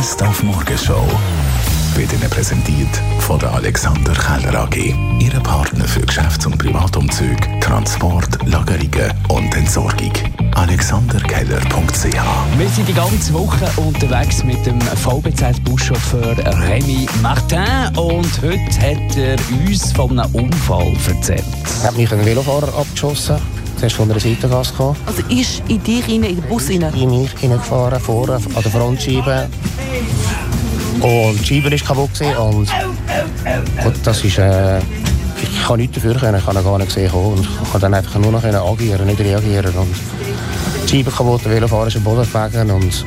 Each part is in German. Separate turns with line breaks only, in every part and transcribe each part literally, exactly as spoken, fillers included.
Best auf Morgenshow wird Ihnen präsentiert von der Alexander Keller A G. Ihre Partner für Geschäfts- und Privatumzüge, Transport, Lagerungen und Entsorgung. alexander keller punkt c h.
Wir sind die ganze Woche unterwegs mit dem V B Z-Buschauffeur Rémi Martin und heute hat er uns von einem Unfall erzählt.
Ich habe mich einen Velofahrer abgeschossen. Zuerst von der Seitengasse gekommen.
Also ist in dich rein, in den Bus rein?
In mich hineingefahren, vorne an der Frontscheibe. Und die Scheibe war kaputt. Und gut, das ist, äh, ich kann nichts dafür können, ich kann ihn gar nicht sehen. Und ich kann dann einfach nur noch agieren, nicht reagieren. Und die Scheibe kaputt, der Velofahrer ist am Boden gelegen. Und
ist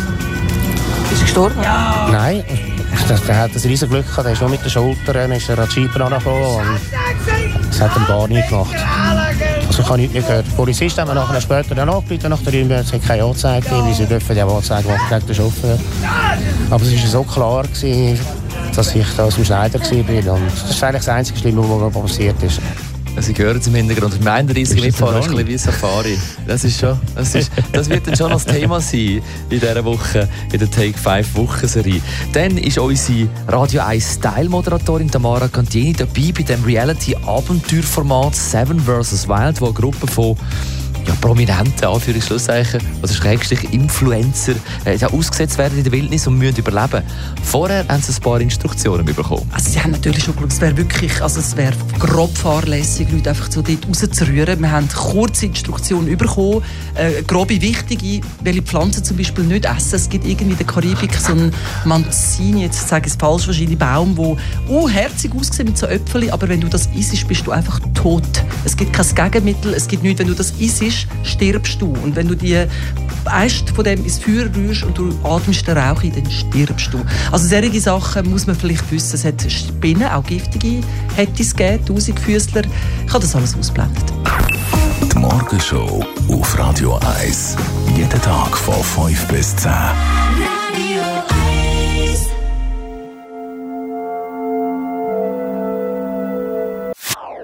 er gestorben? Ja.
Nein, der, der hat ein riesen Glück gehabt. Der ist nur mit den Schultern ist er an die Scheibe angekommen. Das hat ihm gar nichts gemacht. Also ich habe nichts mehr gehört. Die Polizisten haben mir nachher später dann angerufen, nach der Rübe, es hat keine Anzeige gegeben, weil sie dürfen ja Anzeige machen gegen den Chauffeur. Aber es war so klar gewesen, dass ich da aus dem Schneider war. Und das ist eigentlich das einzige Schlimme, was mir passiert ist.
Sie hören es im Hintergrund. Mein riesiger Mitfahrer ist ein bisschen wie Safari. Das, ist schon, das, ist, das wird dann schon das Thema sein in dieser Woche, in der Take fünf Wochenserie. Dann ist unsere Radio eins Style-Moderatorin Tamara Cantieni dabei bei dem Reality-Abenteuerformat Seven versus Wild, wo eine Gruppe von ja, prominenten, Anführungszeichen, also Schrägstrich Influencer, äh, ausgesetzt werden in der Wildnis und müssen überleben. Vorher haben sie ein paar Instruktionen bekommen.
Also sie haben natürlich schon geschaut, es wäre wirklich, also es wäre grob fahrlässig, Leute einfach so dort rauszurühren. Wir haben kurze Instruktionen bekommen, äh, grobe wichtige, welche Pflanzen zum Beispiel nicht essen. Es gibt irgendwie in der Karibik so einen Manzini, jetzt sage ich es falsch, wahrscheinlich Baum, der uh, herzig aussieht mit so Äpfeln, aber wenn du das isst, bist du einfach tot. Es gibt kein Gegenmittel, es gibt nichts, wenn du das isst, stirbst du. Und wenn du die Äste von dem ins Feuer rührst und du atmest den Rauch ein, dann stirbst du. Also solche Sachen muss man vielleicht wissen. Es hat Spinnen, auch giftige, hätte es gegeben, Tausendfüßler. Ich habe das alles ausgeblendet.
Die Morgenshow auf Radio eins. Jeden Tag von fünf bis zehn.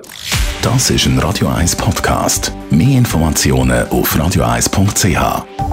Das ist ein Radio eins Podcast. Mehr Informationen auf radio eins punkt c h.